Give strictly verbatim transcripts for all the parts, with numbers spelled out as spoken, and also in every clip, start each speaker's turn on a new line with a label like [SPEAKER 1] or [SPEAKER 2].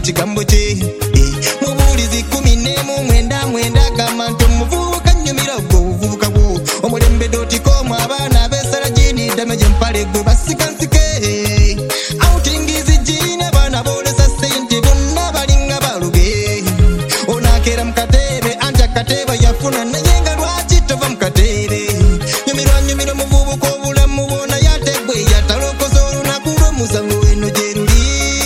[SPEAKER 1] chigambo che mubulizi kumi n'emu mwenda mwenda kamanto muvubuka nyumira gwo buvubuka gwo omulembe doti com abana besala jini damage mpale gwe basikansike outing is jini bana bolesa sente bonna balinga baluge onakera mukatebe anja kateba yafuna nayenga lwaki tova mukatebe nyumira nyumira muvubuka obulamu bona yategwe yatalokoza olunaku lw'omusango weno gyeruli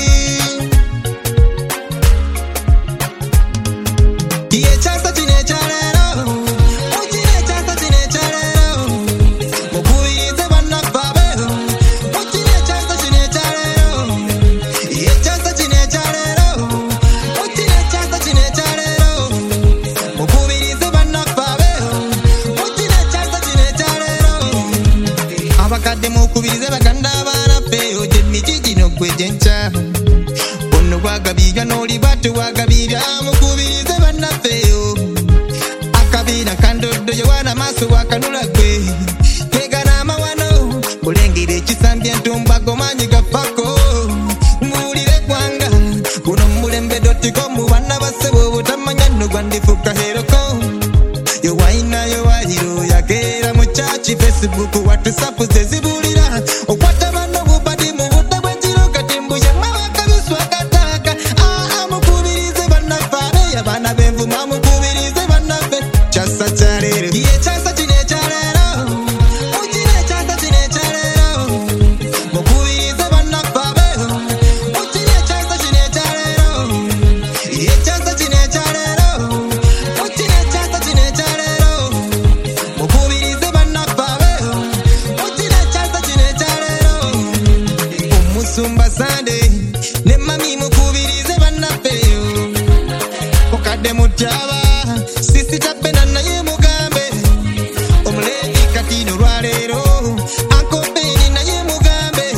[SPEAKER 1] yechasa chine chalero uchine chasa chine chalero mukubirize bana babe uchine chasa chine chalero yechasa chine chalero uchine chasa chine chalero mukubirize bana babe uchine chasa chine chalero abakadde mukubirize baganda bana fe oje mijiji no gwejencha ono wagabirya noli batu wagabirya mukubirize bana feo akabina kandodo yowana maso wakanula gwe tegana mawano mulengere kisambye ntumbago manyi gafako mulire kwanga kuno mulembe doti com bana basebo butamanya no gwandifuka heroko yo waina yo wahiro yagera mu chachi Facebook WhatsApp zezibulira okwata bano bubadi mu budabwe njiro katimbu ya mawaka biswakataka ah mukubirize bana fabe abana bemvu mamukubirize bana fe chasa charere ye chasa chine charero uchine chasa chine charero mukubirize bana fabe uchine chasa chine charero ye chasa chine charero uchine chasa chine charero mukubirize bana fabe uchine chasa chine charero omusumba sande ne mami mukubirize bana feyo okadde mutyaba sisi tapena naye mugambe omulevi katino lwaleero ankopeni naye mugambe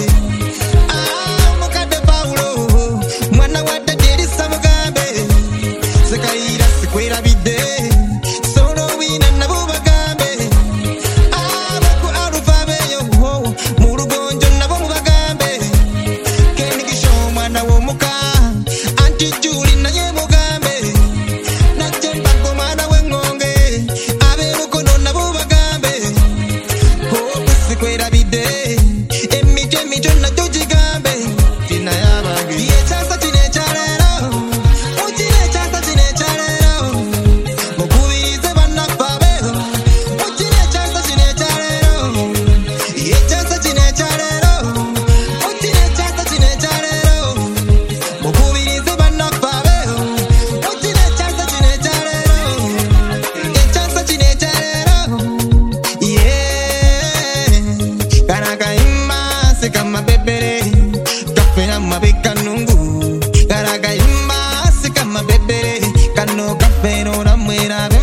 [SPEAKER 1] ah mukadde Paulo mwana wa Taderisa mugambe sekayira sikwerabidde solo wina nabo bagambe ah baku alufabeyo mu lugonjo nabo mubagambe kenigisho mwana w'omuka anti Juli naye mugambe najemba ko mwana w'engonge aberukono nabo bagambe sikwerabidde emijo emijo najo gigambe tina yabange yechasa chine chalero uchine chasa chine chalero mukubirize bana fabe uchine chasa chine chalero yechasa chine chalero uchine chasa chine chalero mukubirize bana fabe uchine chasa chine chalero yechasa chine chalero yeah karaka imma se kama bebere kafena mabeka nungu karaka imma se kama bebere kano kafeno na mwera